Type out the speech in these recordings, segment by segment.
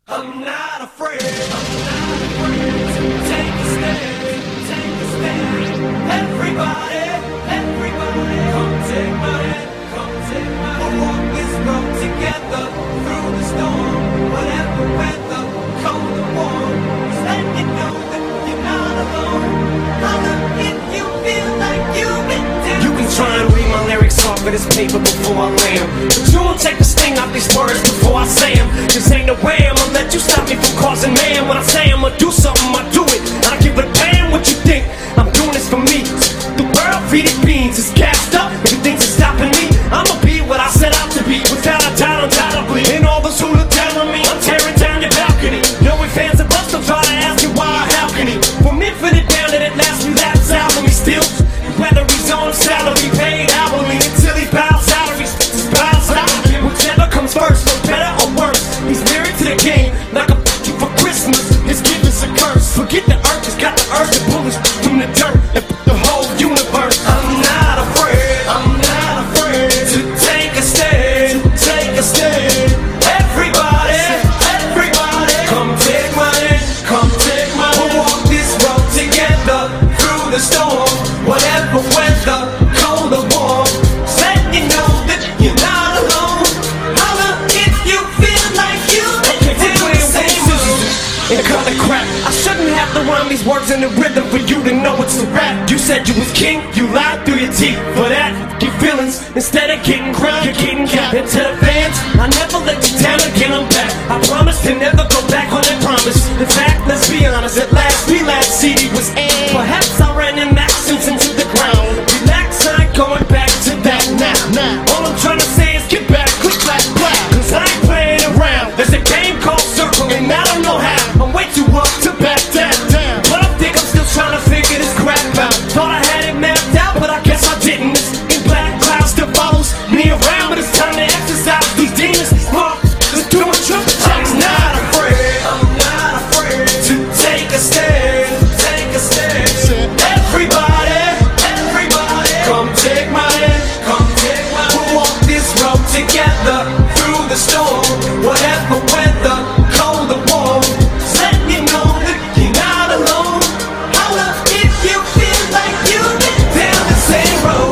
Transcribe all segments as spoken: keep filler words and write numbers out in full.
I'm not afraid, I'm not afraid to take a stand, take a stand. Everybody, everybody, come take my hand, come take my hand. We'll walk this road together through the storm, whatever weather, cold or warm. Just let you know that you're not alone. Holla if you feel like you've been down. You can try and read my lyrics off of this paper before I lay 'em, but you won't take the sting out these words before I say 'em. Cause ain't no way I'ma let you stop me from causing man. When I say I'ma do something, I do it. I don't give a damn what you think. I'm doing this for me. The world feeding beans is gassed up. Everything's stopping me. I'ma be what I set out to be, without a doubt, undoubtedly. And all those who look down on me, I'm tearing down your balcony. Knowing fans of us don't try to ask you why, how can he? From infinite down to that last few laps out of me still. Whether he's on salary, paid hourly, until he bows out or he his bows out. Whichever comes first, for better or worse. He's married to the game, like a f***ing for Christmas. His gift is a curse. Forget the earth, he's got the earth to pull us from the dirt and put the whole universe. I'm not afraid, I'm not afraid to take a stand, take a stand. Everybody, everybody, come take my hand, come take my hand. We'll walk this road together through the storm, whatever weather, cold or warm. Just let you know that you're not alone. Holla if you feel like you've been down the same road. And cut the crap, I shouldn't have to rhyme these words in the rhythm for you to know it's a rap. You said you was king, you lied through your teeth. For that, get feelings, instead of getting crowned, you're getting capped. And to the fans, I never let you down again, I'm back. I promise to never go back on that promise. In fact, let's be honest, at last, the last C D was aired. Perhaps I ran in accents into the ground. Relax, I ain't going back to that now. Now, all I'm trying to say is get back, click, clack, clack. Cause I ain't playing around. There's a game called Circle, and I don't know how. I'm way too up to back down. But I think I'm still trying to figure this crap out. Thought I had it mapped out, but I guess I didn't. This in black clouds still follows me around, but it's time to exercise these demons. Well, let's do a triple check. I'm not afraid, I'm not afraid to take a stand, take a stand. Everybody, everybody, come take my hand, come take my hand. We'll walk this road together through the storm, whatever weather, cold or warm. Just let you know that you're not alone. Holla if you feel like you've been down the same road.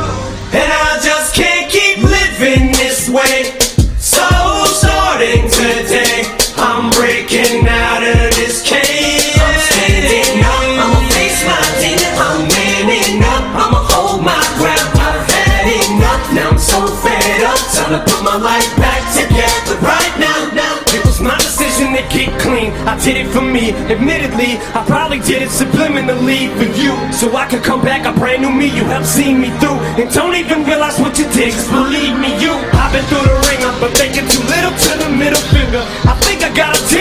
And I just can't keep living this way. So starting today, I'm breaking out of this cage. I'm standing up, I'ma face my demon. I'm manning up, I'ma hold my ground. I've had enough, now I'm so fed up. Time to put my life back together right now. Now it was my decision to get clean. I did it for me. Admittedly, I probably did it subliminally for you, so I could come back a brand new me. You helped see me through, and don't even realize what you did. Cause believe me, you, I've been through the ringer, but thinking too little to the middle finger. I think I got a tip.